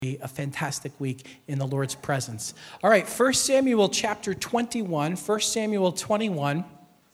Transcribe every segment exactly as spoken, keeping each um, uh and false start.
A fantastic week in the Lord's presence. All right, First Samuel chapter twenty-one, First Samuel twenty-one,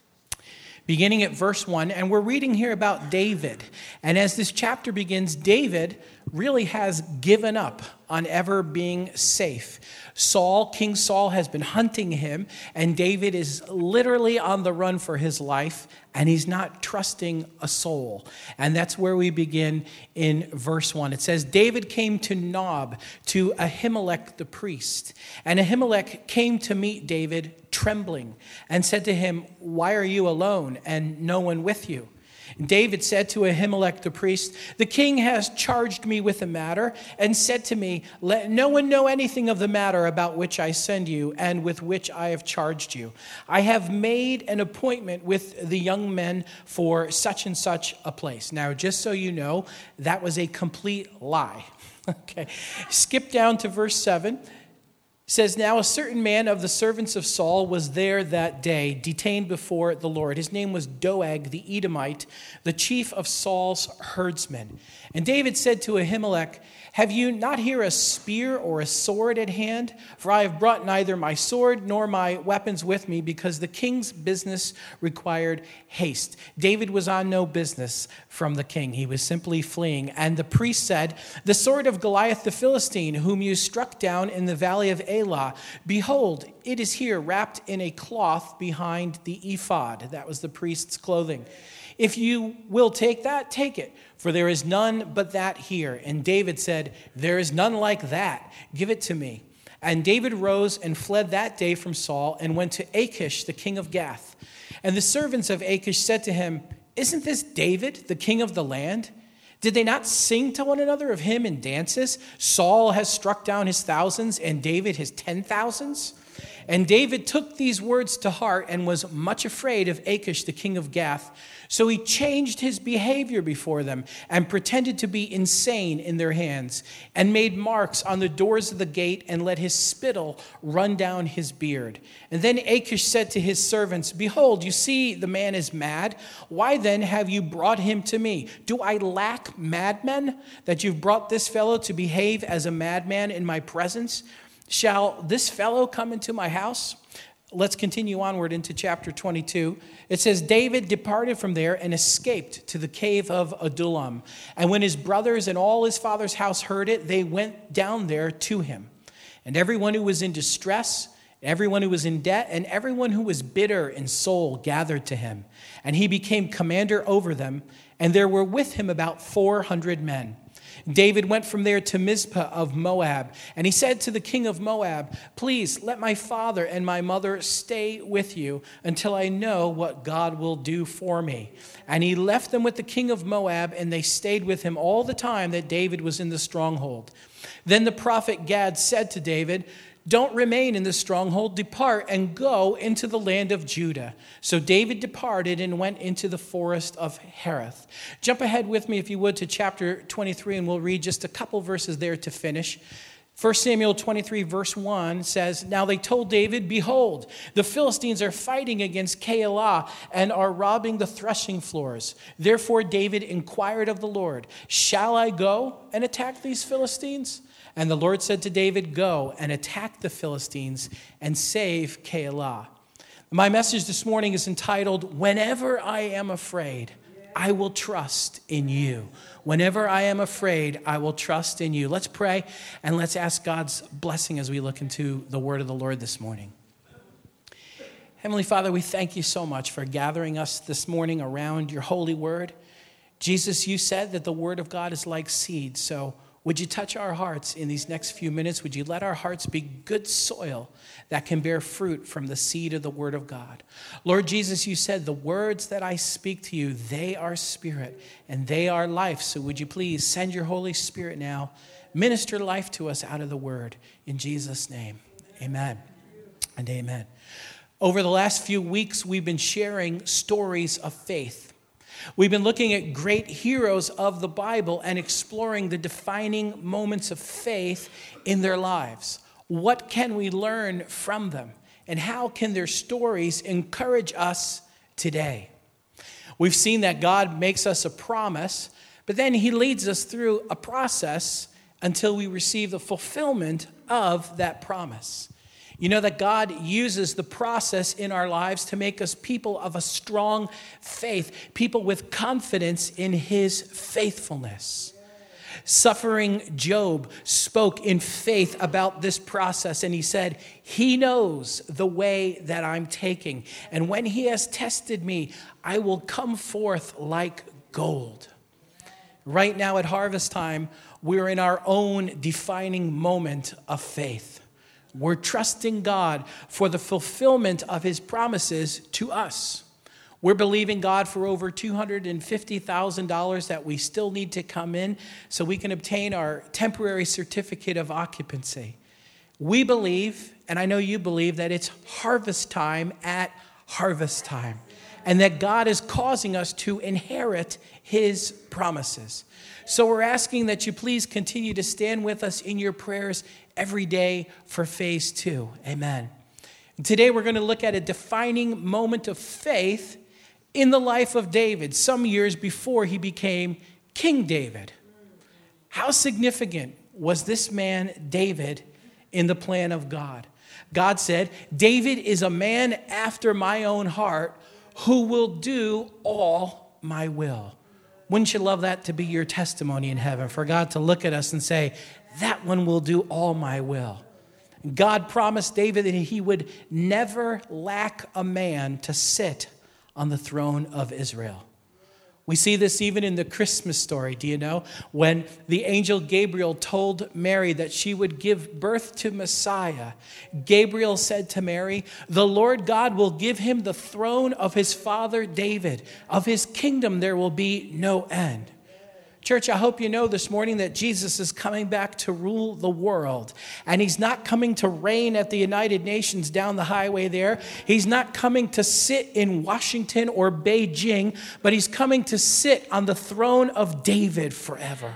beginning at verse one, and we're reading here about David. And as this chapter begins, David really has given up on ever being safe. Saul, King Saul, has been hunting him, and David is literally on the run for his life, and he's not trusting a soul. And that's where we begin in verse one. It says, David came to Nob, to Ahimelech the priest. And Ahimelech came to meet David trembling and said to him, "Why are you alone and no one with you?" David said to Ahimelech the priest, "The king has charged me with a matter and said to me, 'Let no one know anything of the matter about which I send you and with which I have charged you. I have made an appointment with the young men for such and such a place.'" Now, just so you know, that was a complete lie. Okay. Skip down to verse seven. It says, "Now a certain man of the servants of Saul was there that day, detained before the Lord. His name was Doeg the Edomite, the chief of Saul's herdsmen. And David said to Ahimelech, 'Have you not here a spear or a sword at hand? For I have brought neither my sword nor my weapons with me, because the king's business required haste.'" David was on no business from the king. He was simply fleeing. And the priest said, "The sword of Goliath the Philistine, whom you struck down in the valley of Elah, behold, it is here wrapped in a cloth behind the ephod." That was the priest's clothing. "If you will take that, take it, for there is none but that here." And David said, "There is none like that. Give it to me." And David rose and fled that day from Saul and went to Achish, the king of Gath. And the servants of Achish said to him, "Isn't this David, the king of the land? Did they not sing to one another of him in dances? Saul has struck down his thousands and David his ten thousands." And David took these words to heart and was much afraid of Achish, the king of Gath. So he changed his behavior before them and pretended to be insane in their hands, and made marks on the doors of the gate and let his spittle run down his beard. And then Achish said to his servants, "Behold, you see the man is mad. Why then have you brought him to me? Do I lack madmen that you've brought this fellow to behave as a madman in my presence? Shall this fellow come into my house?" Let's continue onward into chapter twenty-two. It says, "David departed from there and escaped to the cave of Adullam. And when his brothers and all his father's house heard it, they went down there to him. And everyone who was in distress, everyone who was in debt, and everyone who was bitter in soul gathered to him. And he became commander over them, and there were with him about four hundred men. David went from there to Mizpah of Moab, and he said to the king of Moab, 'Please let my father and my mother stay with you until I know what God will do for me.' And he left them with the king of Moab, and they stayed with him all the time that David was in the stronghold. Then the prophet Gad said to David, 'Don't remain in the stronghold, depart and go into the land of Judah.' So David departed and went into the forest of Hereth." Jump ahead with me, if you would, to chapter twenty-three, and we'll read just a couple verses there to finish. First Samuel twenty-three, verse one says, "Now they told David, 'Behold, the Philistines are fighting against Keilah and are robbing the threshing floors.' Therefore David inquired of the Lord, 'Shall I go and attack these Philistines?' And the Lord said to David, 'Go and attack the Philistines and save Keilah.'" My message this morning is entitled, "Whenever I am afraid, I will trust in you." Whenever I am afraid, I will trust in you. Let's pray, and let's ask God's blessing as we look into the word of the Lord this morning. Heavenly Father, we thank you so much for gathering us this morning around your holy word. Jesus, you said that the word of God is like seed, so would you touch our hearts in these next few minutes? Would you let our hearts be good soil that can bear fruit from the seed of the word of God? Lord Jesus, you said, "The words that I speak to you, they are spirit and they are life." So would you please send your Holy Spirit now, minister life to us out of the word. In Jesus' name, amen and amen. Over the last few weeks, we've been sharing stories of faith. We've been looking at great heroes of the Bible and exploring the defining moments of faith in their lives. What can we learn from them? And how can their stories encourage us today? We've seen that God makes us a promise, but then he leads us through a process until we receive the fulfillment of that promise. You know that God uses the process in our lives to make us people of a strong faith, people with confidence in his faithfulness. Suffering Job spoke in faith about this process, and he said, he knows the way that I'm taking, and when he has tested me, I will come forth like gold. Right now at harvest time, we're in our own defining moment of faith. We're trusting God for the fulfillment of his promises to us. We're believing God for over two hundred fifty thousand dollars that we still need to come in so we can obtain our temporary certificate of occupancy. We believe, and I know you believe, that it's harvest time at harvest time, and that God is causing us to inherit his promises. So we're asking that you please continue to stand with us in your prayers every day for phase two. Amen. Today we're going to look at a defining moment of faith in the life of David, some years before he became King David. How significant was this man, David, in the plan of God? God said, David is a man after my own heart who will do all my will. Wouldn't you love that to be your testimony in heaven, for God to look at us and say, that one will do all my will? God promised David that he would never lack a man to sit on the throne of Israel. We see this even in the Christmas story, do you know? When the angel Gabriel told Mary that she would give birth to Messiah, Gabriel said to Mary, the Lord God will give him the throne of his father David. Of his kingdom there will be no end. Church, I hope you know this morning that Jesus is coming back to rule the world. And he's not coming to reign at the United Nations down the highway there. He's not coming to sit in Washington or Beijing, but he's coming to sit on the throne of David forever.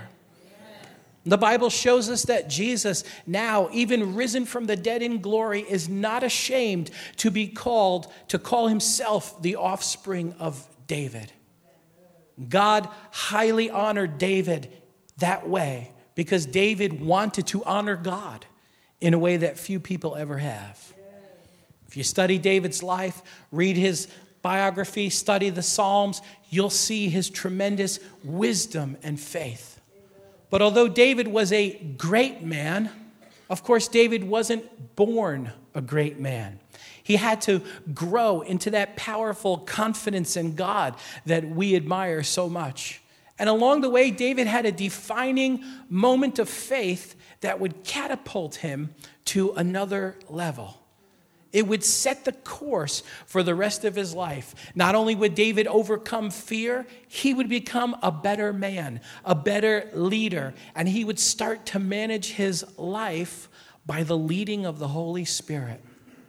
The Bible shows us that Jesus, now even risen from the dead in glory, is not ashamed to be called, to call himself the offspring of David. God highly honored David that way because David wanted to honor God in a way that few people ever have. If you study David's life, read his biography, study the Psalms, you'll see his tremendous wisdom and faith. But although David was a great man, of course, David wasn't born a great man. He had to grow into that powerful confidence in God that we admire so much. And along the way, David had a defining moment of faith that would catapult him to another level. It would set the course for the rest of his life. Not only would David overcome fear, he would become a better man, a better leader, and he would start to manage his life by the leading of the Holy Spirit.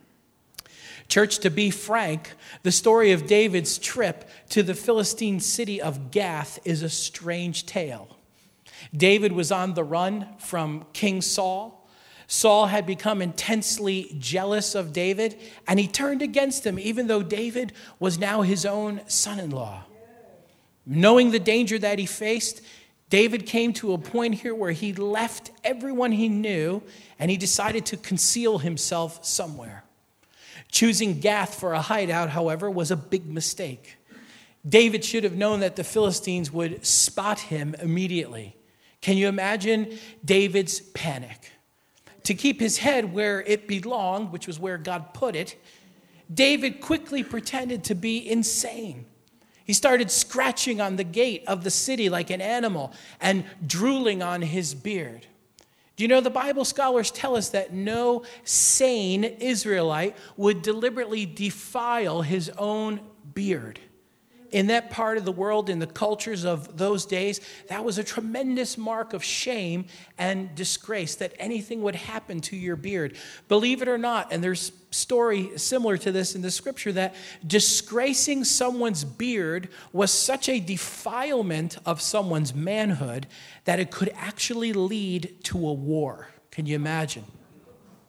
Church, to be frank, the story of David's trip to the Philistine city of Gath is a strange tale. David was on the run from King Saul. Saul had become intensely jealous of David, and he turned against him, even though David was now his own son-in-law. Knowing the danger that he faced, David came to a point here where he left everyone he knew, and he decided to conceal himself somewhere. Choosing Gath for a hideout, however, was a big mistake. David should have known that the Philistines would spot him immediately. Can you imagine David's panic? To keep his head where it belonged, which was where God put it, David quickly pretended to be insane. He started scratching on the gate of the city like an animal and drooling on his beard. Do you know the Bible scholars tell us that no sane Israelite would deliberately defile his own beard? In that part of the world, in the cultures of those days, that was a tremendous mark of shame and disgrace, that anything would happen to your beard. Believe it or not, and there's a story similar to this in the scripture, that disgracing someone's beard was such a defilement of someone's manhood that it could actually lead to a war. Can you imagine?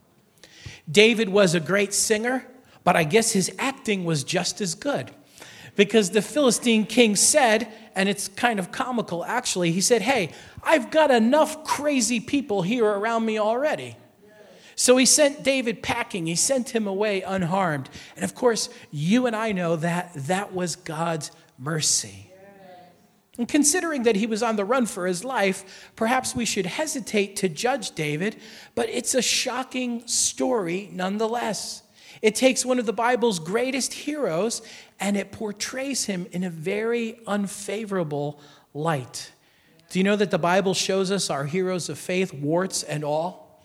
David was a great singer, but I guess his acting was just as good. because the Philistine king said, and it's kind of comical actually, he said, hey, I've got enough crazy people here around me already. So he sent David packing. He sent him away unharmed. And of course, you and I know that that was God's mercy. And considering that he was on the run for his life, perhaps we should hesitate to judge David, but it's a shocking story nonetheless. It takes one of the Bible's greatest heroes and it portrays him in a very unfavorable light. Do you know that the Bible shows us our heroes of faith, warts and all?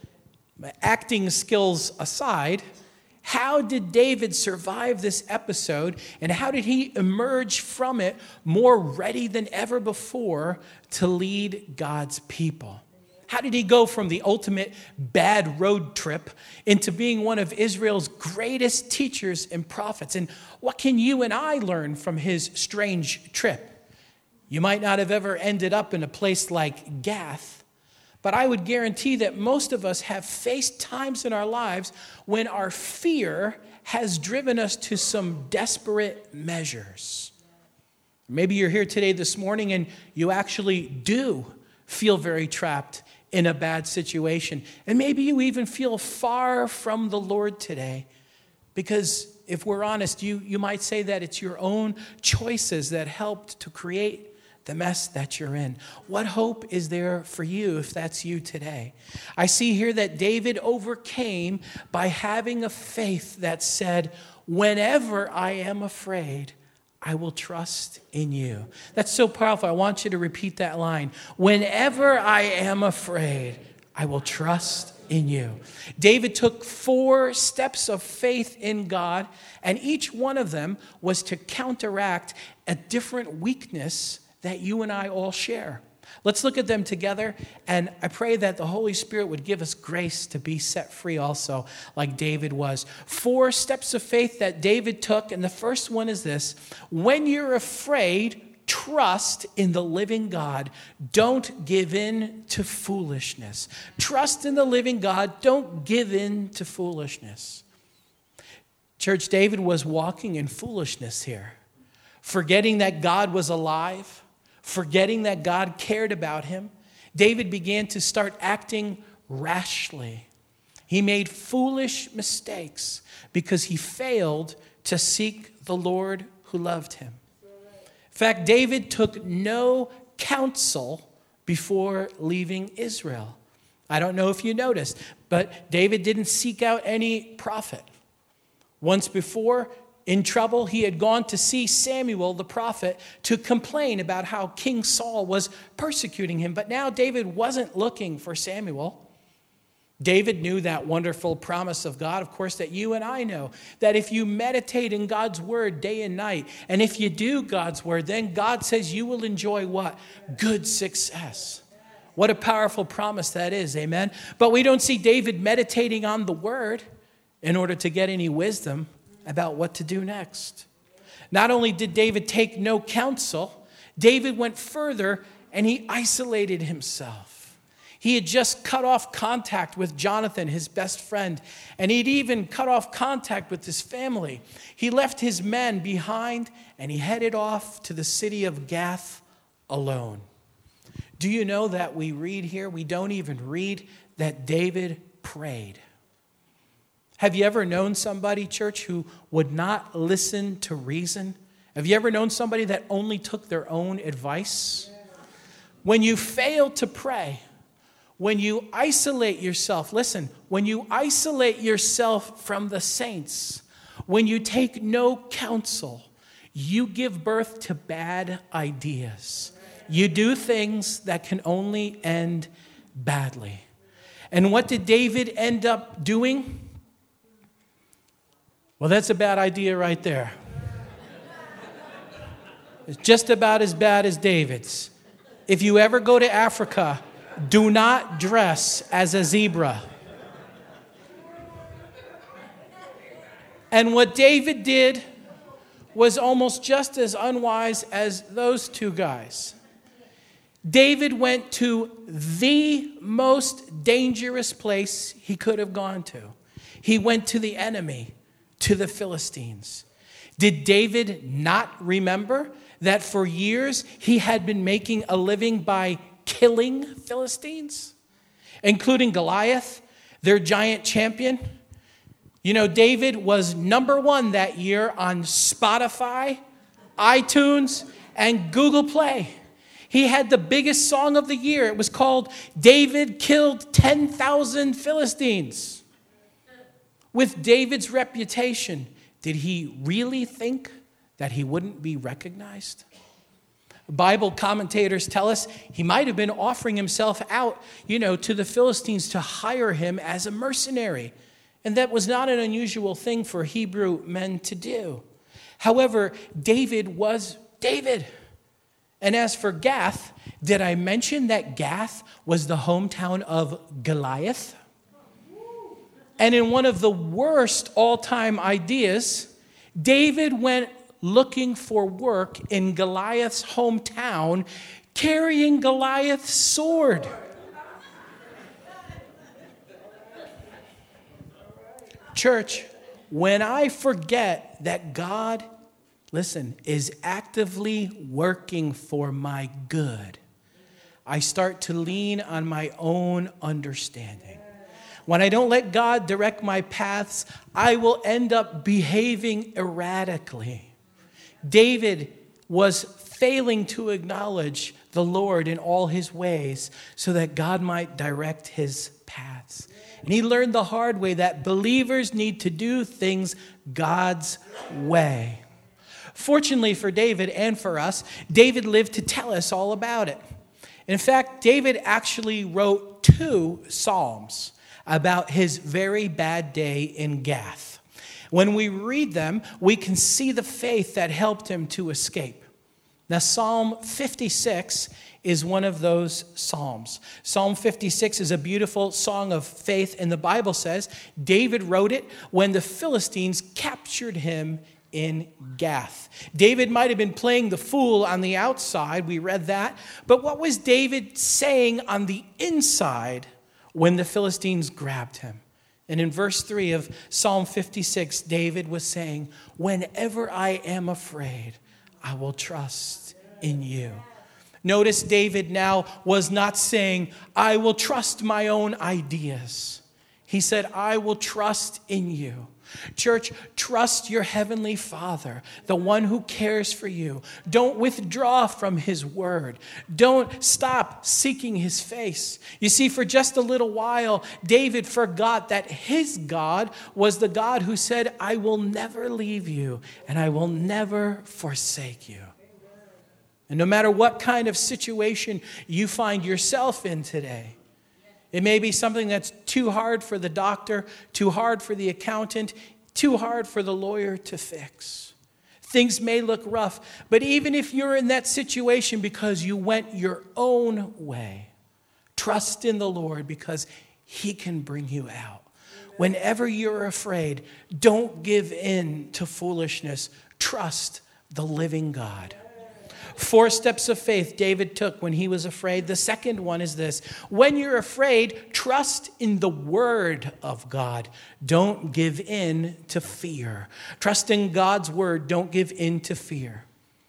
Acting skills aside, how did David survive this episode, and how did he emerge from it more ready than ever before to lead God's people? How did he go from the ultimate bad road trip into being one of Israel's greatest teachers and prophets? And what can you and I learn from his strange trip? You might not have ever ended up in a place like Gath, but I would guarantee that most of us have faced times in our lives when our fear has driven us to some desperate measures. Maybe you're here today this morning and you actually do feel very trapped in a bad situation. And maybe you even feel far from the Lord today. Because if we're honest, you, you might say that it's your own choices that helped to create the mess that you're in. What hope is there for you if that's you today? I see here that David overcame by having a faith that said, whenever I am afraid, I will trust in you. That's so powerful. I want you to repeat that line. Whenever I am afraid, I will trust in you. David took four steps of faith in God, and each one of them was to counteract a different weakness that you and I all share. Let's look at them together, and I pray that the Holy Spirit would give us grace to be set free also, like David was. Four steps of faith that David took, and the first one is this: when you're afraid, trust in the living God. Don't give in to foolishness. Trust in the living God. Don't give in to foolishness. Church, David was walking in foolishness here, forgetting that God was alive, forgetting that God cared about him. David began to start acting rashly. He made foolish mistakes because he failed to seek the Lord who loved him. In fact, David took no counsel before leaving Israel. I don't know if you noticed, but David didn't seek out any prophet. Once before, in trouble, he had gone to see Samuel the prophet to complain about how King Saul was persecuting him. But now David wasn't looking for Samuel. David knew that wonderful promise of God, of course, that you and I know, that if you meditate in God's word day and night, and if you do God's word, then God says you will enjoy what? Good success. What a powerful promise that is, amen? But we don't see David meditating on the word in order to get any wisdom about what to do next. Not only did David take no counsel, David went further and he isolated himself. He had just cut off contact with Jonathan, his best friend, and he'd even cut off contact with his family. He left his men behind and he headed off to the city of Gath alone. Do you know that we read here, we don't even read that David prayed? Have you ever known somebody, church, who would not listen to reason? Have you ever known somebody that only took their own advice? When you fail to pray, when you isolate yourself, listen, when you isolate yourself from the saints, when you take no counsel, you give birth to bad ideas. You do things that can only end badly. And what did David end up doing? Well, that's a bad idea right there. It's just about as bad as David's. If you ever go to Africa, do not dress as a zebra. And what David did was almost just as unwise as those two guys. David went to the most dangerous place he could have gone to. He went to the enemy, to the Philistines. Did David not remember that for years he had been making a living by killing Philistines, including Goliath, their giant champion? You know, David was number one that year on Spotify, iTunes, and Google Play. He had the biggest song of the year. It was called David Killed ten thousand Philistines. With David's reputation, did he really think that he wouldn't be recognized? Bible commentators tell us he might have been offering himself out, you know, to the Philistines to hire him as a mercenary. And that was not an unusual thing for Hebrew men to do. However, David was David. And as for Gath, did I mention that Gath was the hometown of Goliath? And in one of the worst all-time ideas, David went looking for work in Goliath's hometown, carrying Goliath's sword. Church, when I forget that God, listen, is actively working for my good, I start to lean on my own understanding. When I don't let God direct my paths, I will end up behaving erratically. David was failing to acknowledge the Lord in all his ways so that God might direct his paths. And he learned the hard way that believers need to do things God's way. Fortunately for David and for us, David lived to tell us all about it. In fact, David actually wrote two Psalms about his very bad day in Gath. When we read them, we can see the faith that helped him to escape. Now, Psalm fifty-six is one of those psalms. Psalm fifty-six is a beautiful song of faith, and the Bible says David wrote it when the Philistines captured him in Gath. David might have been playing the fool on the outside, we read that, but what was David saying on the inside when the Philistines grabbed him? And in verse three of Psalm fifty-six, David was saying, "Whenever I am afraid, I will trust in you." Notice David now was not saying, "I will trust my own ideas." He said, "I will trust in you." Church, trust your heavenly Father, the one who cares for you. Don't withdraw from his word. Don't stop seeking his face. You see, for just a little while, David forgot that his God was the God who said, "I will never leave you and I will never forsake you." And no matter what kind of situation you find yourself in today, it may be something that's too hard for the doctor, too hard for the accountant, too hard for the lawyer to fix. Things may look rough, but even if you're in that situation because you went your own way, trust in the Lord because he can bring you out. Whenever you're afraid, don't give in to foolishness. Trust the living God. Four steps of faith David took when he was afraid. The second one is this: when you're afraid, trust in the word of God. Don't give in to fear. Trust in God's word. Don't give in to fear.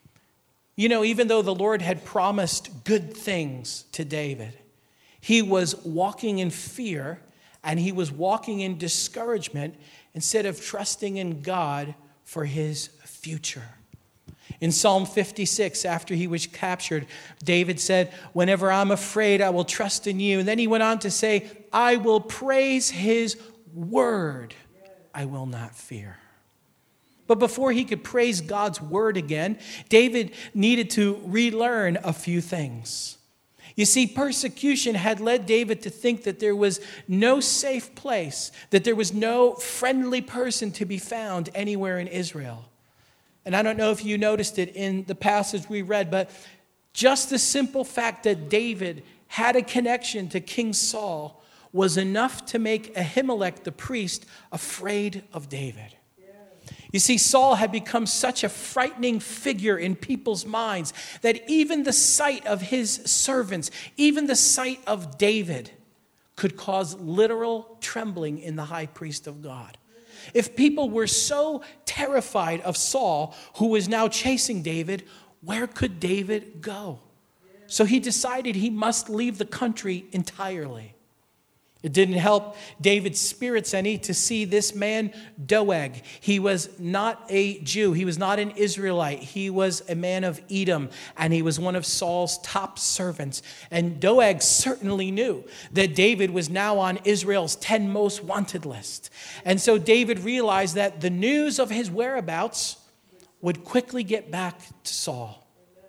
You know, even though the Lord had promised good things to David, he was walking in fear and he was walking in discouragement instead of trusting in God for his future. In Psalm fifty-six, after he was captured, David said, "Whenever I'm afraid, I will trust in you." And then he went on to say, "I will praise his word. I will not fear." But before he could praise God's word again, David needed to relearn a few things. You see, persecution had led David to think that there was no safe place, that there was no friendly person to be found anywhere in Israel. And I don't know if you noticed it in the passage we read, but just the simple fact that David had a connection to King Saul was enough to make Ahimelech the priest afraid of David. You see, Saul had become such a frightening figure in people's minds that even the sight of his servants, even the sight of David, could cause literal trembling in the high priest of God. If people were so terrified of Saul, who was now chasing David, where could David go? So he decided he must leave the country entirely. It didn't help David's spirits any to see this man, Doeg. He was not a Jew. He was not an Israelite. He was a man of Edom, and he was one of Saul's top servants. And Doeg certainly knew that David was now on Israel's ten most wanted list. And so David realized that the news of his whereabouts would quickly get back to Saul.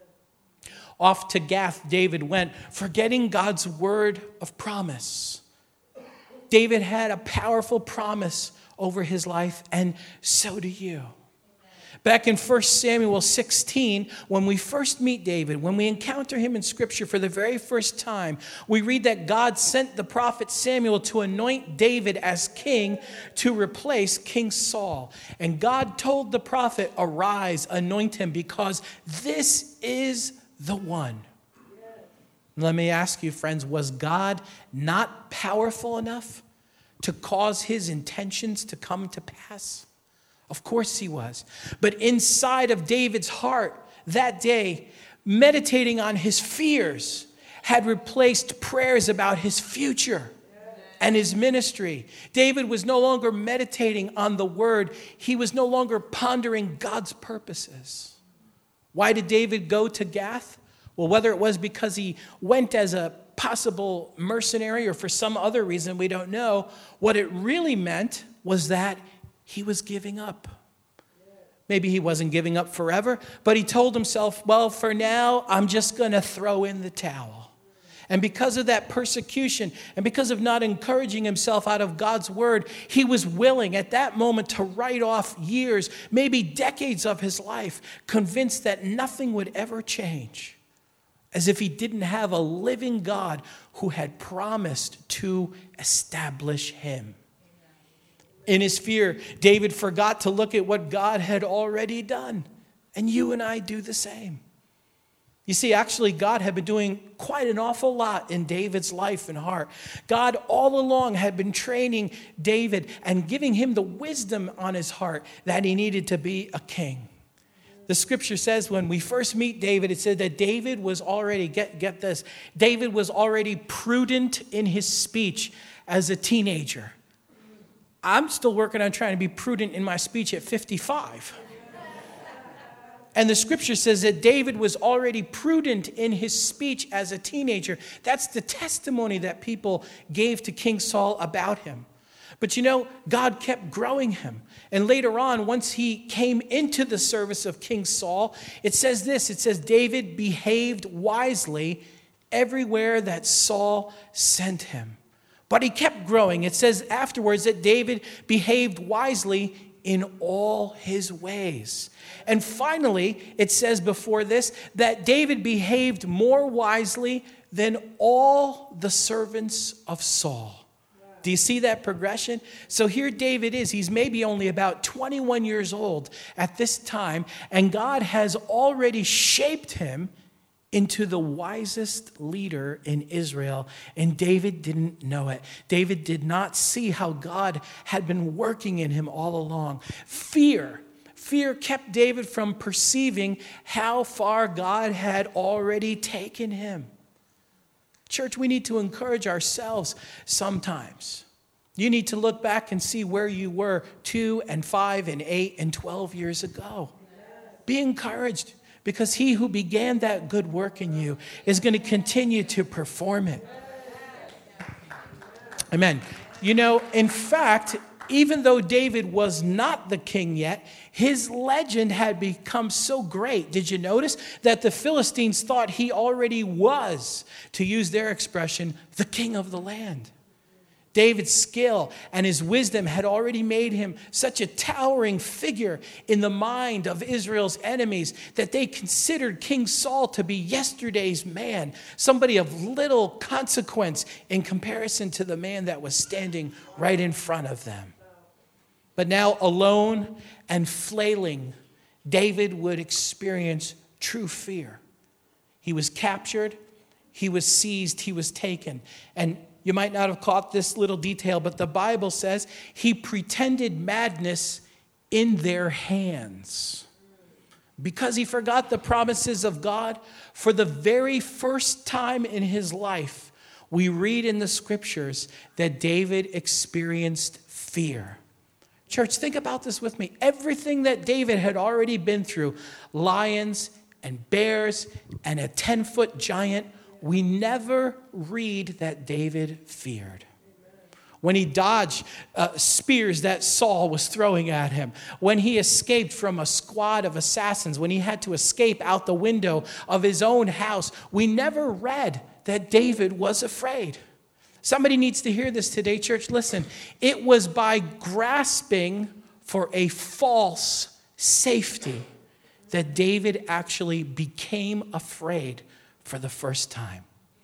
Off to Gath, David went, forgetting God's word of promise. David had a powerful promise over his life, and so do you. Back in First Samuel sixteen, when we first meet David, when we encounter him in Scripture for the very first time, we read that God sent the prophet Samuel to anoint David as king to replace King Saul. And God told the prophet, arise, anoint him, because this is the one. Let me ask you, friends, was God not powerful enough to cause his intentions to come to pass? Of course he was. But inside of David's heart that day, meditating on his fears had replaced prayers about his future and his ministry. David was no longer meditating on the word. He was no longer pondering God's purposes. Why did David go to Gath? Well, whether it was because he went as a possible mercenary or for some other reason, we don't know. What it really meant was that he was giving up. Maybe he wasn't giving up forever, but he told himself, well, for now, I'm just going to throw in the towel. And because of that persecution and because of not encouraging himself out of God's word, he was willing at that moment to write off years, maybe decades of his life, convinced that nothing would ever change. As if he didn't have a living God who had promised to establish him. In his fear, David forgot to look at what God had already done. And you and I do the same. You see, actually, God had been doing quite an awful lot in David's life and heart. God all along had been training David and giving him the wisdom on his heart that he needed to be a king. The scripture says when we first meet David, it said that David was already, get, get this, David was already prudent in his speech as a teenager. I'm still working on trying to be prudent in my speech at fifty-five. And the scripture says that David was already prudent in his speech as a teenager. That's the testimony that people gave to King Saul about him. But you know, God kept growing him. And later on, once he came into the service of King Saul, it says this, it says, David behaved wisely everywhere that Saul sent him. But he kept growing. It says afterwards that David behaved wisely in all his ways. And finally, it says before this, that David behaved more wisely than all the servants of Saul. Do you see that progression? So here David is. He's maybe only about twenty-one years old at this time, and God has already shaped him into the wisest leader in Israel, and David didn't know it. David did not see how God had been working in him all along. Fear. Fear kept David from perceiving how far God had already taken him. Church, we need to encourage ourselves sometimes. You need to look back and see where you were two and five and eight and twelve years ago. Be encouraged, because he who began that good work in you is going to continue to perform it. Amen. You know, in fact, even though David was not the king yet, his legend had become so great. Did you notice that the Philistines thought he already was, to use their expression, the king of the land? David's skill and his wisdom had already made him such a towering figure in the mind of Israel's enemies that they considered King Saul to be yesterday's man, somebody of little consequence in comparison to the man that was standing right in front of them. But now, alone and flailing, David would experience true fear. He was captured, he was seized, he was taken. And You might not have caught this little detail, but the Bible says he pretended madness in their hands. Because he forgot the promises of God, for the very first time in his life, we read in the scriptures that David experienced fear. Church, think about this with me. Everything that David had already been through, lions and bears and a ten-foot giant, we never read that David feared. When he dodged uh, spears that Saul was throwing at him, when he escaped from a squad of assassins, when he had to escape out the window of his own house, we never read that David was afraid. Somebody needs to hear this today, church. Listen, it was by grasping for a false safety that David actually became afraid for the first time.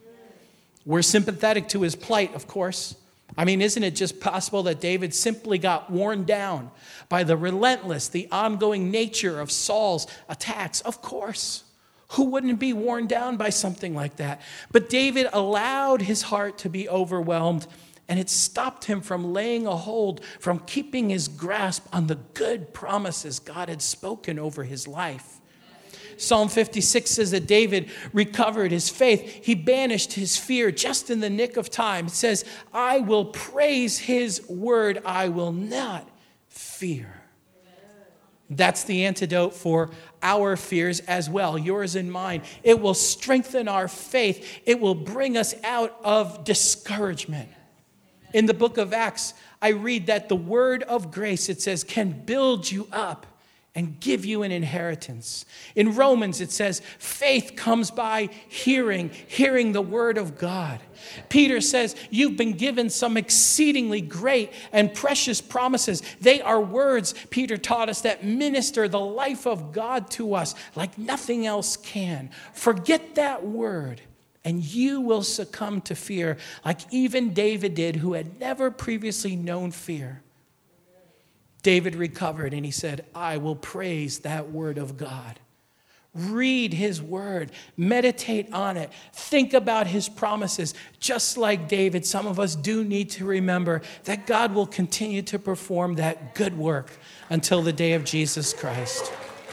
We're sympathetic to his plight, of course. I mean, isn't it just possible that David simply got worn down by the relentless, the ongoing nature of Saul's attacks? Of course. Who wouldn't be worn down by something like that? But David allowed his heart to be overwhelmed, and it stopped him from laying a hold, from keeping his grasp on the good promises God had spoken over his life. Psalm fifty-six says that David recovered his faith. He banished his fear just in the nick of time. It says, I will praise his word. I will not fear. That's the antidote for our fears as well, yours and mine. It will strengthen our faith. It will bring us out of discouragement. In the book of Acts, I read that the word of grace, it says, can build you up and give you an inheritance. In Romans, it says, faith comes by hearing, hearing the word of God. Peter says, you've been given some exceedingly great and precious promises. They are words, Peter taught us, that minister the life of God to us like nothing else can. Forget that word, and you will succumb to fear like even David did, who had never previously known fear. David recovered and he said, I will praise that word of God. Read his word. Meditate on it. Think about his promises. Just like David, some of us do need to remember that God will continue to perform that good work until the day of Jesus Christ.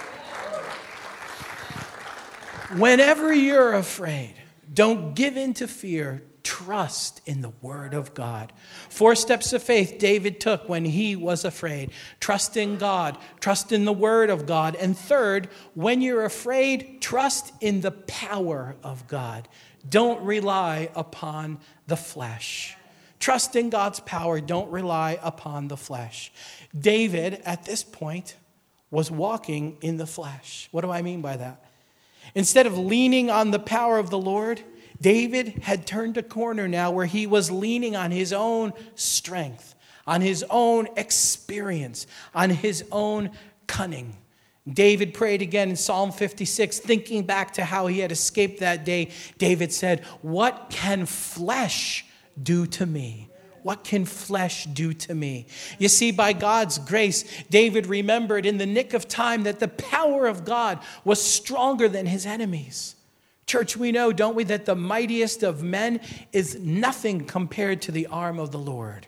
Whenever you're afraid, don't give in to fear. Trust in the word of God. Four steps of faith David took when he was afraid. Trust in God. Trust in the word of God. And third, when you're afraid, trust in the power of God. Don't rely upon the flesh. Trust in God's power. Don't rely upon the flesh. David, at this point, was walking in the flesh. What do I mean by that? Instead of leaning on the power of the Lord, David had turned a corner now where he was leaning on his own strength, on his own experience, on his own cunning. David prayed again in Psalm fifty-six, thinking back to how he had escaped that day. David said, what can flesh do to me? What can flesh do to me? You see, by God's grace, David remembered in the nick of time that the power of God was stronger than his enemies. Church, we know, don't we, that the mightiest of men is nothing compared to the arm of the Lord.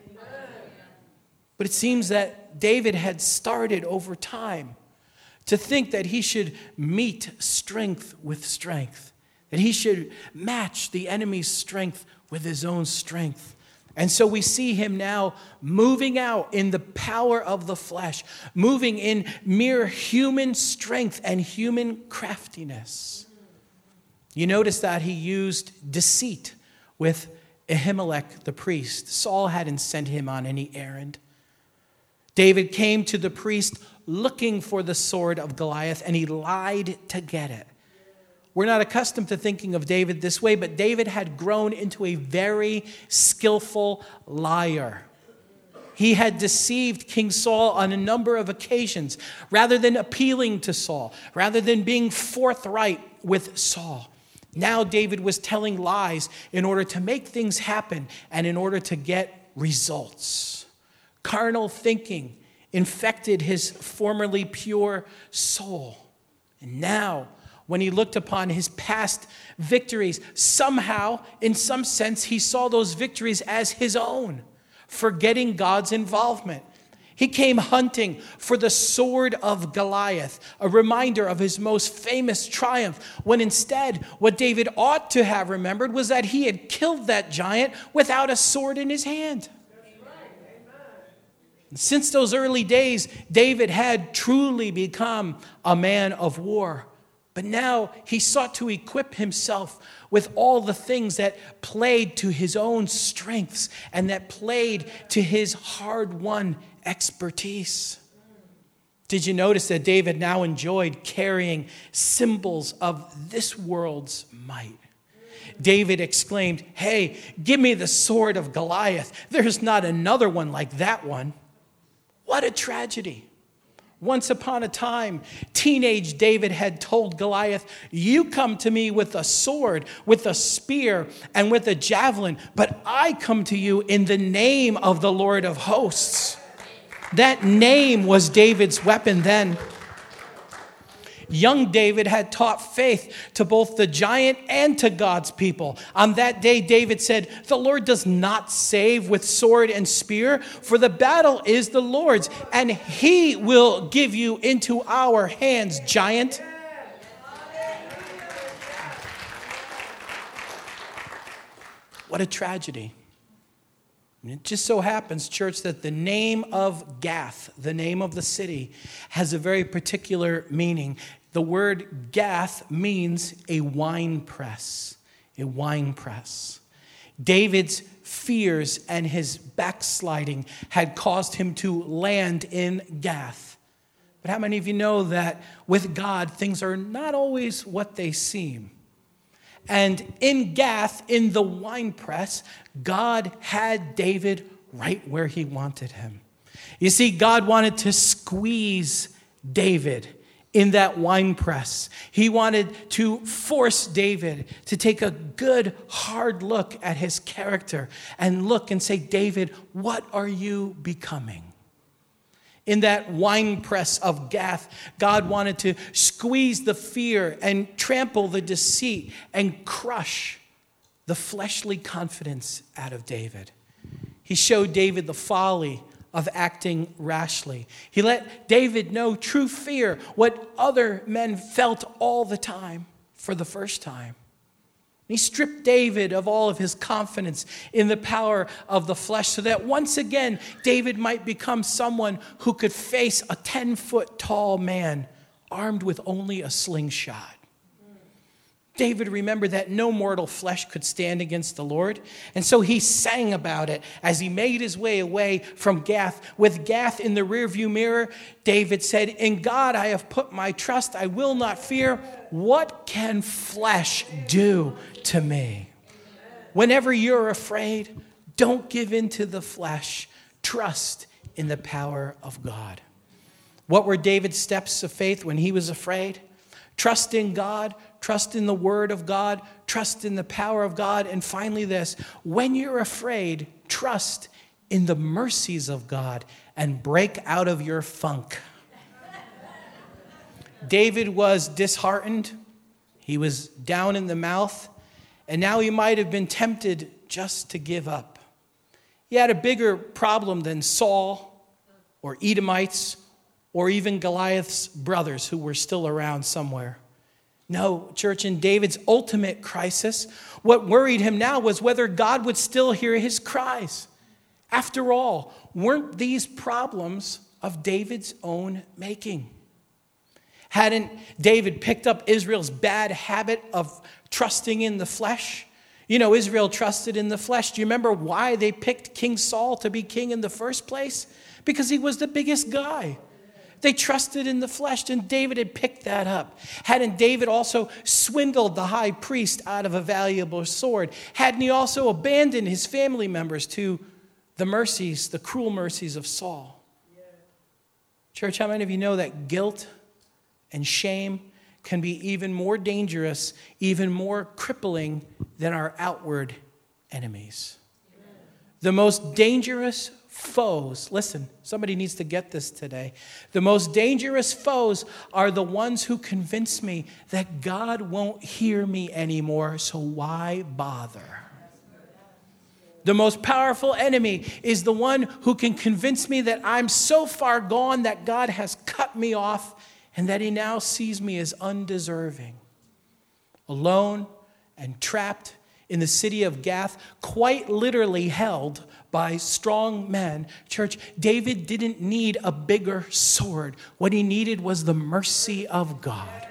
But it seems that David had started over time to think that he should meet strength with strength, that he should match the enemy's strength with his own strength. And so we see him now moving out in the power of the flesh, moving in mere human strength and human craftiness. You notice that he used deceit with Ahimelech the priest. Saul hadn't sent him on any errand. David came to the priest looking for the sword of Goliath, and he lied to get it. We're not accustomed to thinking of David this way, but David had grown into a very skillful liar. He had deceived King Saul on a number of occasions, rather than appealing to Saul, rather than being forthright with Saul. Now David was telling lies in order to make things happen and in order to get results. Carnal thinking infected his formerly pure soul. And now, when he looked upon his past victories. Somehow, in some sense, he saw those victories as his own, forgetting God's involvement. He came hunting for the sword of Goliath, a reminder of his most famous triumph, when instead what David ought to have remembered was that he had killed that giant without a sword in his hand. Since those early days, David had truly become a man of war. But now he sought to equip himself with all the things that played to his own strengths and that played to his hard-won expertise. Did you notice that David now enjoyed carrying symbols of this world's might? David exclaimed, "Hey, give me the sword of Goliath. There's not another one like that one." What a tragedy. Once upon a time, teenage David had told Goliath, "You come to me with a sword, with a spear, and with a javelin, but I come to you in the name of the Lord of hosts." That name was David's weapon then. Young David had taught faith to both the giant and to God's people. On that day, David said, "The Lord does not save with sword and spear, for the battle is the Lord's, and he will give you into our hands, giant." What a tragedy. And it just so happens, church, that the name of Gath, the name of the city, has a very particular meaning. The word Gath means a wine press, a wine press. David's fears and his backsliding had caused him to land in Gath. But how many of you know that with God, things are not always what they seem? And in Gath, in the winepress, God had David right where he wanted him. You see, God wanted to squeeze David in that winepress. He wanted to force David to take a good, hard look at his character and look and say, "David, what are you becoming?" In that winepress of Gath, God wanted to squeeze the fear and trample the deceit and crush the fleshly confidence out of David. He showed David the folly of acting rashly. He let David know true fear, what other men felt all the time for the first time. He stripped David of all of his confidence in the power of the flesh so that once again, David might become someone who could face a ten-foot tall man armed with only a slingshot. David remembered that no mortal flesh could stand against the Lord, and so he sang about it as he made his way away from Gath. With Gath in the rearview mirror, David said, "In God I have put my trust, I will not fear. What can flesh do to me?" Whenever you're afraid, don't give in to the flesh. Trust in the power of God. What were David's steps of faith when he was afraid? Trust in God, trust in the word of God, trust in the power of God, and finally this, when you're afraid, trust in the mercies of God and break out of your funk. David was disheartened, he was down in the mouth, and now he might have been tempted just to give up. He had a bigger problem than Saul or Edomites or even Goliath's brothers who were still around somewhere. No, church, in David's ultimate crisis, what worried him now was whether God would still hear his cries. After all, weren't these problems of David's own making? Hadn't David picked up Israel's bad habit of trusting in the flesh? You know, Israel trusted in the flesh. Do you remember why they picked King Saul to be king in the first place? Because he was the biggest guy. They trusted in the flesh, and David had picked that up. Hadn't David also swindled the high priest out of a valuable sword? Hadn't he also abandoned his family members to the mercies, the cruel mercies of Saul? Yeah. Church, how many of you know that guilt and shame can be even more dangerous, even more crippling than our outward enemies? Amen. The most dangerous foes, listen, somebody needs to get this today. The most dangerous foes are the ones who convince me that God won't hear me anymore, so why bother? The most powerful enemy is the one who can convince me that I'm so far gone that God has cut me off and that he now sees me as undeserving. Alone and trapped in the city of Gath, quite literally held by strong men. Church, David didn't need a bigger sword. What he needed was the mercy of God.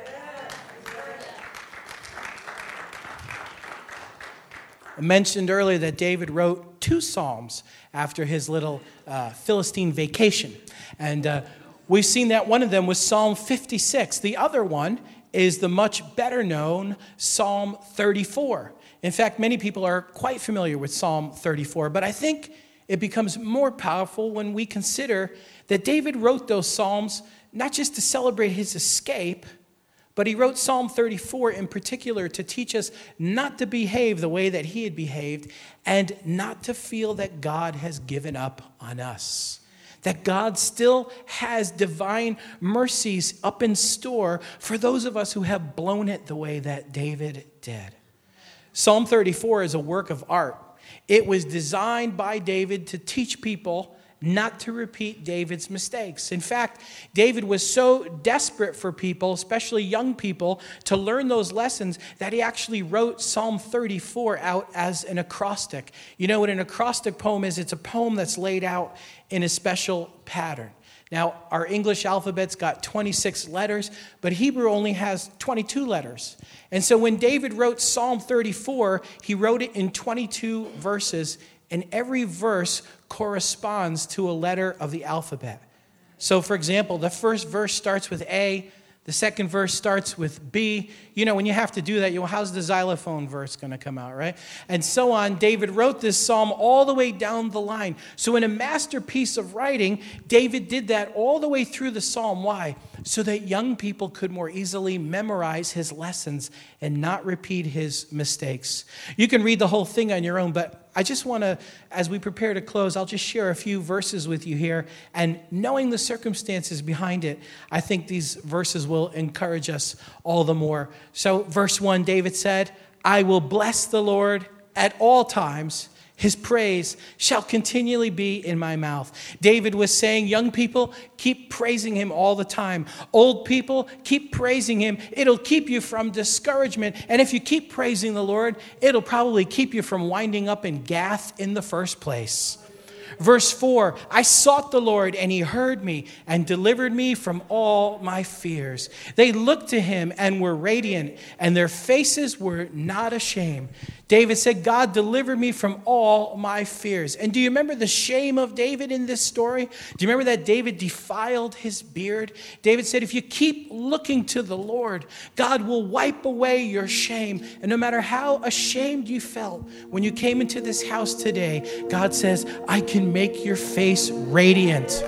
I mentioned earlier that David wrote two psalms after his little uh, Philistine vacation. And uh, we've seen that one of them was Psalm fifty-six. The other one is the much better known Psalm thirty-four. In fact, many people are quite familiar with Psalm thirty-four, but I think it becomes more powerful when we consider that David wrote those psalms not just to celebrate his escape, but he wrote Psalm thirty-four in particular to teach us not to behave the way that he had behaved and not to feel that God has given up on us. That God still has divine mercies up in store for those of us who have blown it the way that David did. Psalm thirty-four is a work of art. It was designed by David to teach people not to repeat David's mistakes. In fact, David was so desperate for people, especially young people, to learn those lessons that he actually wrote Psalm thirty-four out as an acrostic. You know what an acrostic poem is? It's a poem that's laid out in a special pattern. Now, our English alphabet's got twenty-six letters, but Hebrew only has twenty-two letters. And so when David wrote Psalm thirty-four, he wrote it in twenty-two verses, and every verse corresponds to a letter of the alphabet. So, for example, the first verse starts with A, the second verse starts with B. You know, when you have to do that, you know, how's the xylophone verse going to come out, right? And so on. David wrote this psalm all the way down the line. So in a masterpiece of writing, David did that all the way through the psalm. Why? So that young people could more easily memorize his lessons and not repeat his mistakes. You can read the whole thing on your own, but I just want to, as we prepare to close, I'll just share a few verses with you here. And knowing the circumstances behind it, I think these verses will encourage us all the more. So verse one, David said, I will bless the Lord at all times. His praise shall continually be in my mouth. David was saying, young people, keep praising him all the time. Old people, keep praising him. It'll keep you from discouragement. And if you keep praising the Lord, it'll probably keep you from winding up in Gath in the first place. Verse four, I sought the Lord and he heard me and delivered me from all my fears. They looked to him and were radiant and their faces were not ashamed. David said, God delivered me from all my fears. And do you remember the shame of David in this story? Do you remember that David defiled his beard? David said, if you keep looking to the Lord, God will wipe away your shame. And no matter how ashamed you felt when you came into this house today, God says, I can make your face radiant.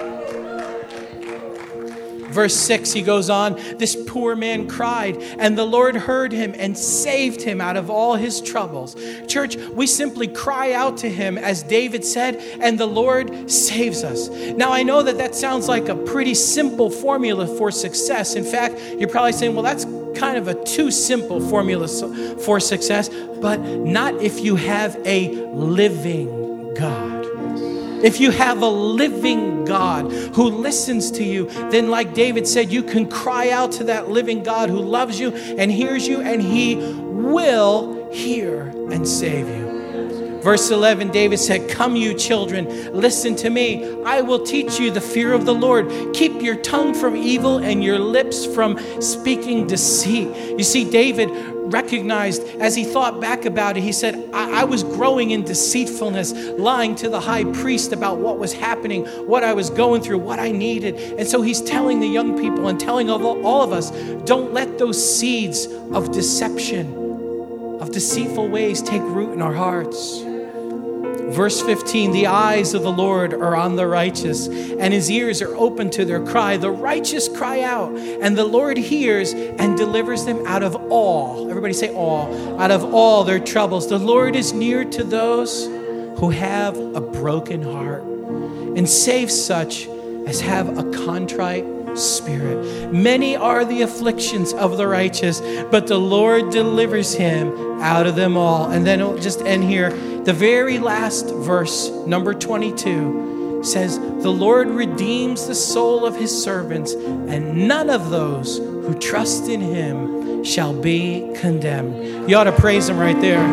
Verse six, he goes on, this poor man cried, and the Lord heard him and saved him out of all his troubles. Church, we simply cry out to him, as David said, and the Lord saves us. Now, I know that that sounds like a pretty simple formula for success. In fact, you're probably saying, well, that's kind of a too simple formula for success, but not if you have a living God. If you have a living God who listens to you, then like David said, you can cry out to that living God who loves you and hears you, and he will hear and save you. Verse eleven, David said, come you children, listen to me. I will teach you the fear of the Lord. Keep your tongue from evil and your lips from speaking deceit. You see, David recognized, as he thought back about it, he said, I, I was growing in deceitfulness, lying to the high priest about what was happening, what I was going through, what I needed. And so he's telling the young people and telling all, all of us, don't let those seeds of deception, of deceitful ways take root in our hearts. Verse fifteen, the eyes of the Lord are on the righteous, and his ears are open to their cry. The righteous cry out, and the Lord hears and delivers them out of all. Everybody say all. Out of all their troubles. The Lord is near to those who have a broken heart, and save such as have a contrite spirit. Many are the afflictions of the righteous, but the Lord delivers him out of them all. And then it'll just end here. The very last verse, number twenty-two, says, the Lord redeems the soul of his servants, and none of those who trust in him shall be condemned. You ought to praise him right there.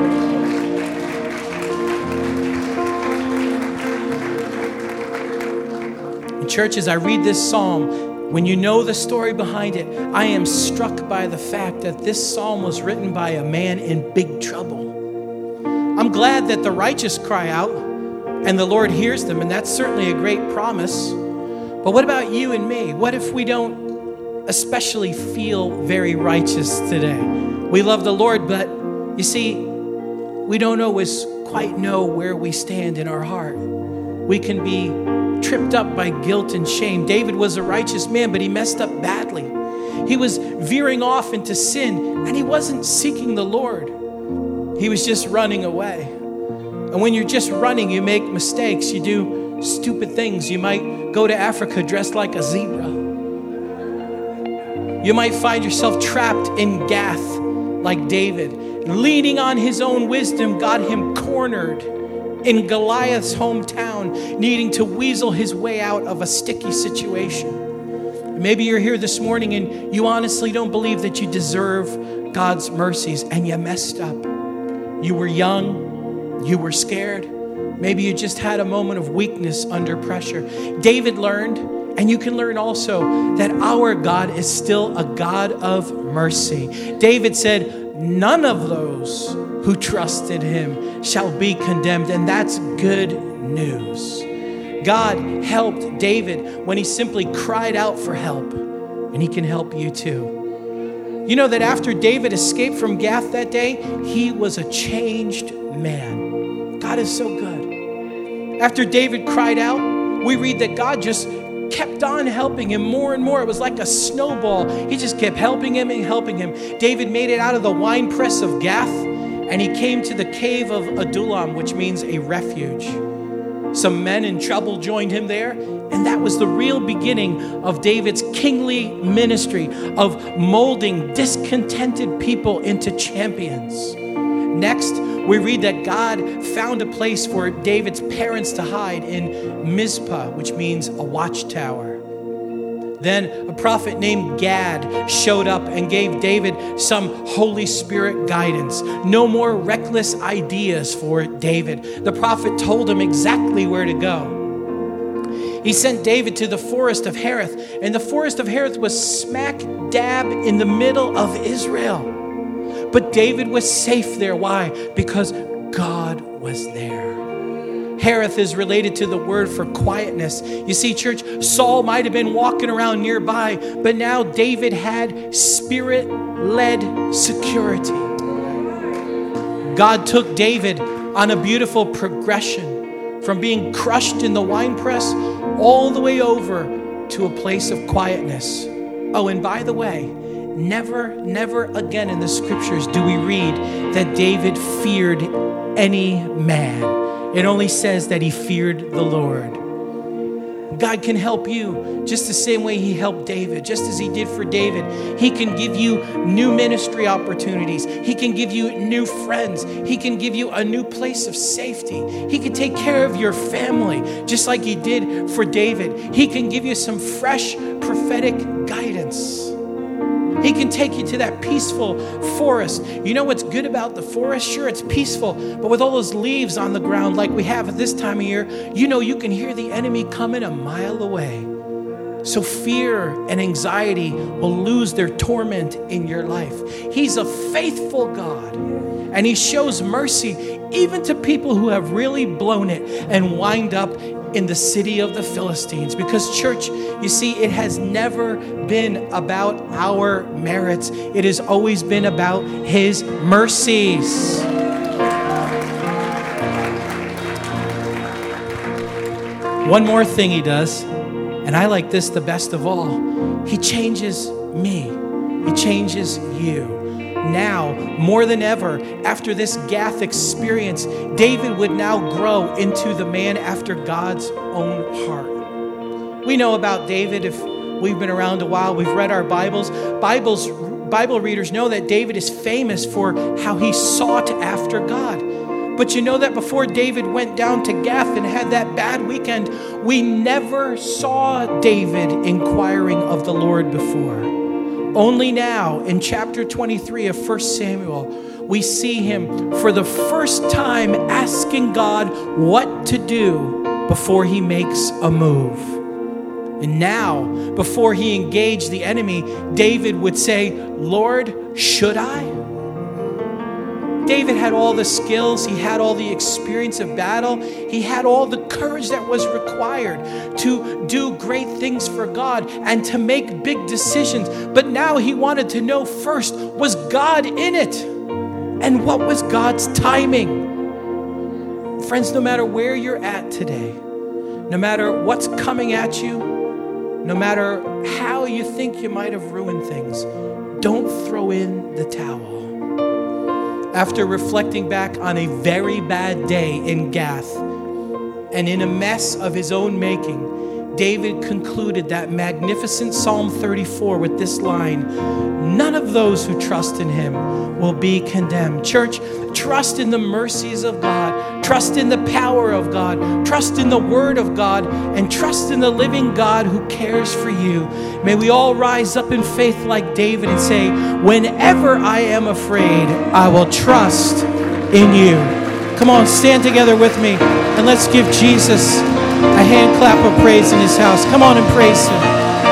In church, as I read this psalm, when you know the story behind it, I am struck by the fact that this psalm was written by a man in big trouble. I'm glad that the righteous cry out and the Lord hears them, and that's certainly a great promise. But what about you and me? What if we don't especially feel very righteous today? We love the Lord, but you see, we don't always quite know where we stand in our heart. We can be tripped up by guilt and shame. David was a righteous man, but he messed up badly. He was veering off into sin, and he wasn't seeking the Lord. He was just running away. And when you're just running, you make mistakes. You do stupid things. You might go to Africa dressed like a zebra. You might find yourself trapped in Gath like David. Leaning on his own wisdom got him cornered in Goliath's hometown, needing to weasel his way out of a sticky situation. Maybe you're here this morning and you honestly don't believe that you deserve God's mercies, and you messed up. You were young. You were scared. Maybe you just had a moment of weakness under pressure. David learned, and you can learn also, that our God is still a God of mercy. David said, none of those who trust in him shall be condemned. And that's good news. God helped David when he simply cried out for help, and he can help you too. You know that after David escaped from Gath that day, he was a changed man. God is so good. After David cried out, we read that God just kept on helping him more and more. It was like a snowball. He just kept helping him and helping him. David made it out of the winepress of Gath, and he came to the cave of Adullam, which means a refuge. Some men in trouble joined him there, and that was the real beginning of David's kingly ministry of molding discontented people into champions. Next, we read that God found a place for David's parents to hide in Mizpah, which means a watchtower. Then a prophet named Gad showed up and gave David some Holy Spirit guidance. No more reckless ideas for David. The prophet told him exactly where to go. He sent David to the forest of Hereth, and the forest of Hereth was smack dab in the middle of Israel. But David was safe there. Why? Because God was there. Hereth is related to the word for quietness. You see, church, Saul might have been walking around nearby, but now David had spirit-led security. God took David on a beautiful progression from being crushed in the winepress all the way over to a place of quietness. Oh, and by the way, never, never again in the scriptures do we read that David feared any man. It only says that he feared the Lord. God can help you just the same way he helped David, just as he did for David. He can give you new ministry opportunities. He can give you new friends. He can give you a new place of safety. He can take care of your family, just like he did for David. He can give you some fresh prophetic guidance. He can take you to that peaceful forest. You know what's good about the forest? Sure, it's peaceful, but with all those leaves on the ground like we have at this time of year, you know you can hear the enemy coming a mile away. So fear and anxiety will lose their torment in your life. He's a faithful God, and he shows mercy even to people who have really blown it and wind up in the city of the Philistines. Because, church, you see, it has never been about our merits. It has always been about his mercies. One more thing he does, and I like this the best of all. He changes me. He changes you. now, more than ever, after this Gath experience, David would now grow into the man after God's own heart. We know about David if we've been around a while. We've read our Bibles. Bibles, Bible readers know that David is famous for how he sought after God. But you know that before David went down to Gath and had that bad weekend, we never saw David inquiring of the Lord before. Only now, in chapter twenty-three of First Samuel, we see him for the first time asking God what to do before he makes a move. And now, before he engaged the enemy, David would say, Lord, should I? David had all the skills, he had all the experience of battle, he had all the courage that was required to do great things for God and to make big decisions. But now he wanted to know first, was God in it? And what was God's timing? Friends, no matter where you're at today, no matter what's coming at you, no matter how you think you might have ruined things, don't throw in the towel. After reflecting back on a very bad day in Gath and in a mess of his own making, David concluded that magnificent Psalm thirty-four with this line, none of those who trust in him will be condemned. Church, trust in the mercies of God, trust in the power of God, trust in the word of God, and trust in the living God who cares for you. May we all rise up in faith like David and say, whenever I am afraid, I will trust in you. Come on, stand together with me and let's give Jesus a hand clap of praise in his house. Come on and praise him.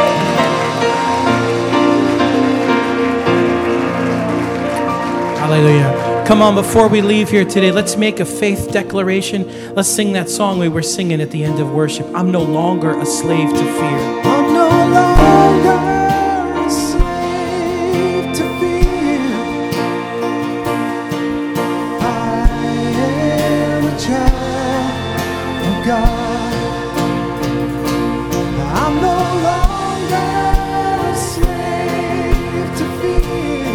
Hallelujah. Come on, before we leave here today, let's make a faith declaration. Let's sing that song we were singing at the end of worship. I'm no longer a slave to fear. I'm no longer a slave to fear. I am a child of God. I'm no longer a slave to fear.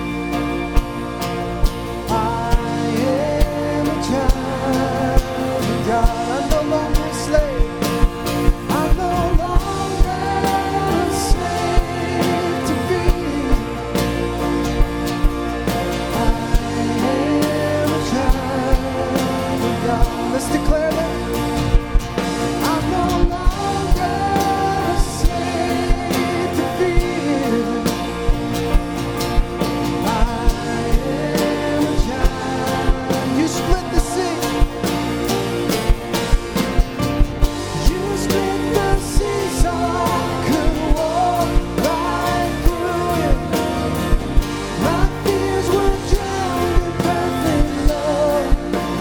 I am a child of God. I'm no longer a slave. I'm no longer a slave to fear. I am a child of God. Let's declare that. I'm no longer a slave to fear. I am a child. You split the sea. You split the sea so I could walk right through it. My fears were drowned in perfect love.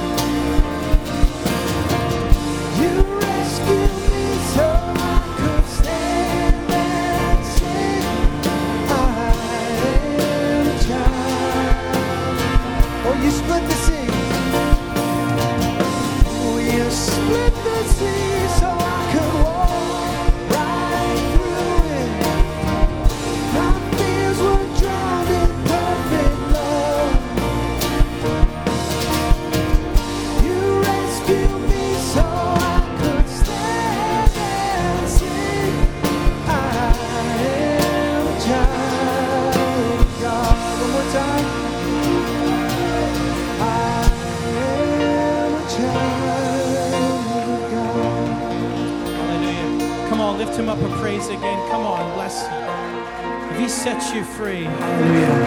You rescued me so I could stand and sing. I am a child. Oh, you split the sea. Oh, you split the sea so I could walk right through it. My fears were drowned in perfect love. You rescued me so I could stand and sing. I am a child of God. One more time. I am a child of God. Hallelujah. Come on, lift him up in praise again. Come on, bless him. If he sets you free, hallelujah.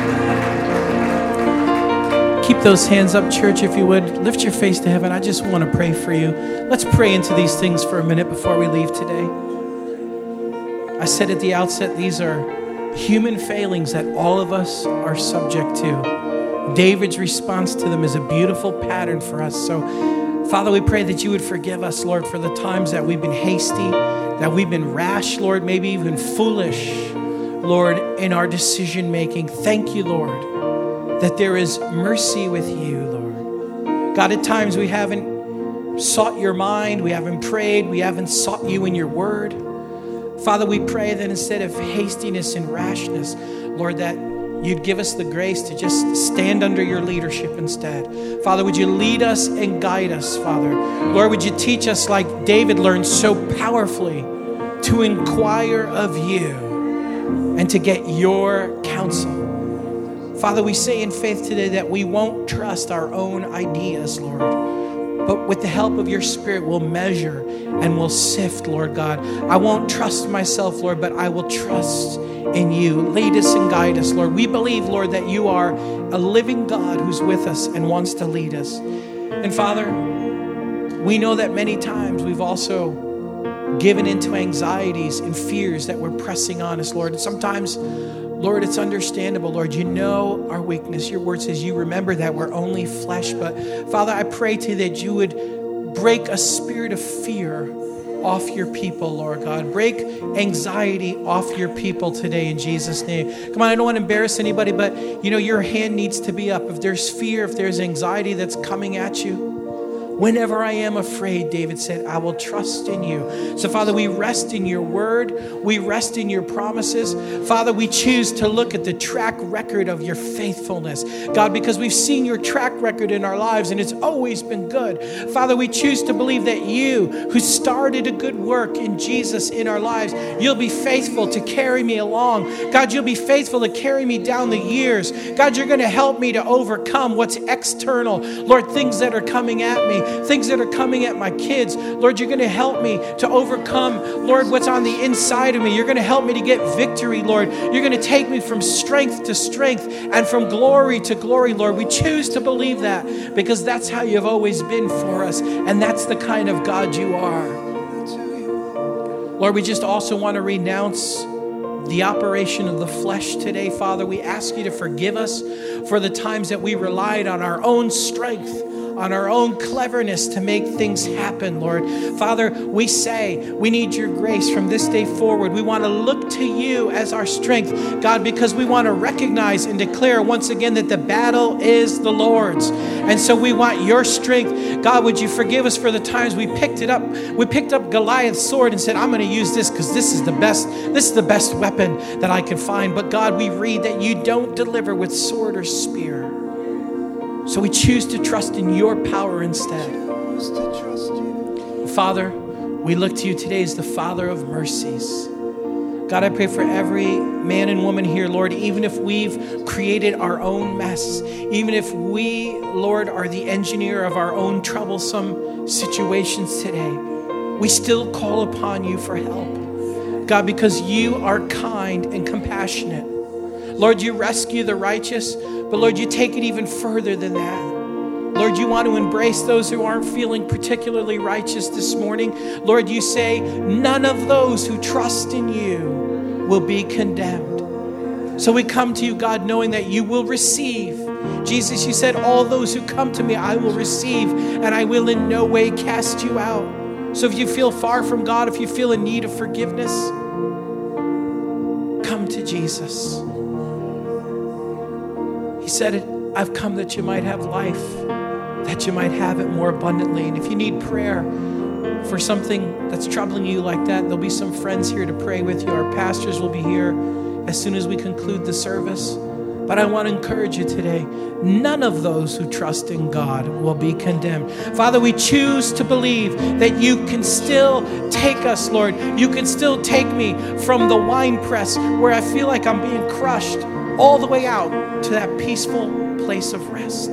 Keep those hands up, church, if you would. Lift your face to heaven. I just want to pray for you. Let's pray into these things for a minute before we leave today. I said at the outset, these are human failings that all of us are subject to. David's response to them is a beautiful pattern for us. So, Father, we pray that you would forgive us, Lord, for the times that we've been hasty, that we've been rash, Lord, maybe even foolish, Lord, in our decision making. Thank you, Lord, that there is mercy with you, Lord. God, at times we haven't sought your mind, we haven't prayed, we haven't sought you in your word. Father, we pray that instead of hastiness and rashness, Lord, that you'd give us the grace to just stand under your leadership instead. Father, would you lead us and guide us, Father? Lord, would you teach us like David learned so powerfully to inquire of you and to get your counsel. Father, we say in faith today that we won't trust our own ideas, Lord, but with the help of your Spirit, we'll measure and we'll sift, Lord God. I won't trust myself, Lord, but I will trust in you. Lead us and guide us, Lord. We believe, Lord, that you are a living God who's with us and wants to lead us. And Father, we know that many times we've also given into anxieties and fears that we're pressing on us, Lord. And sometimes, Lord, it's understandable, Lord. You know our weakness. Your word says you remember that we're only flesh. But Father, I pray to you that you would break a spirit of fear off your people, Lord God. Break anxiety off your people today in Jesus' name. Come on, I don't want to embarrass anybody, but you know, your hand needs to be up. If there's fear, if there's anxiety that's coming at you, whenever I am afraid, David said, I will trust in you. So, Father, we rest in your word. We rest in your promises. Father, we choose to look at the track record of your faithfulness. God, because we've seen your track record in our lives and it's always been good. Father, we choose to believe that you, who started a good work in Jesus in our lives, you'll be faithful to carry me along. God, you'll be faithful to carry me down the years. God, you're going to help me to overcome what's external. Lord, things that are coming at me. Things that are coming at my kids. Lord, you're going to help me to overcome, Lord, what's on the inside of me. You're going to help me to get victory, Lord. You're going to take me from strength to strength and from glory to glory, Lord. We choose to believe that because that's how you've always been for us, and that's the kind of God you are. Lord, we just also want to renounce the operation of the flesh today, Father. We ask you to forgive us for the times that we relied on our own strength, on our own cleverness to make things happen, Lord. Father, we say we need your grace from this day forward. We want to look to you as our strength, God, because we want to recognize and declare once again that the battle is the Lord's. And so we want your strength. God, would you forgive us for the times we picked it up? We picked up Goliath's sword and said, I'm going to use this because this is the best, this is the best weapon that I can find. But God, we read that you don't deliver with sword or spear. So we choose to trust in your power instead. Father, we look to you today as the Father of mercies. God, I pray for every man and woman here, Lord, even if we've created our own mess, even if we, Lord, are the engineer of our own troublesome situations today, we still call upon you for help. God, because you are kind and compassionate. Lord, you rescue the righteous, but Lord, you take it even further than that. Lord, you want to embrace those who aren't feeling particularly righteous this morning. Lord, you say, none of those who trust in you will be condemned. So we come to you, God, knowing that you will receive. Jesus, you said, all those who come to me, I will receive, and I will in no way cast you out. So if you feel far from God, if you feel in need of forgiveness, come to Jesus. He said, I've come that you might have life, that you might have it more abundantly. And if you need prayer for something that's troubling you like that, there'll be some friends here to pray with you. Our pastors will be here as soon as we conclude the service. But I want to encourage you today, none of those who trust in God will be condemned. Father, we choose to believe that you can still take us, Lord. You can still take me from the wine press where I feel like I'm being crushed all the way out to that peaceful place of rest.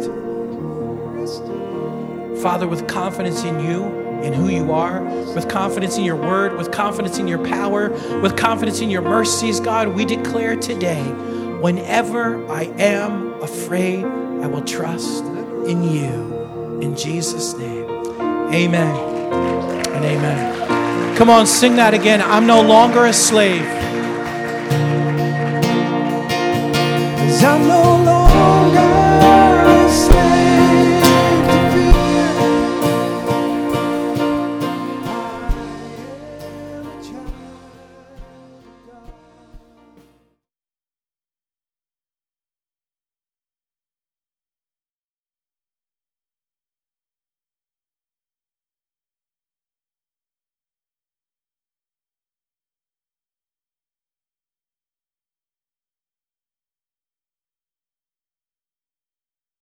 Father, with confidence in you, in who you are, with confidence in your word, with confidence in your power, with confidence in your mercies, God, we declare today, whenever I am afraid, I will trust in you. In Jesus' name, amen and amen. Come on, sing that again. I'm no longer a slave. 'Cause I'm no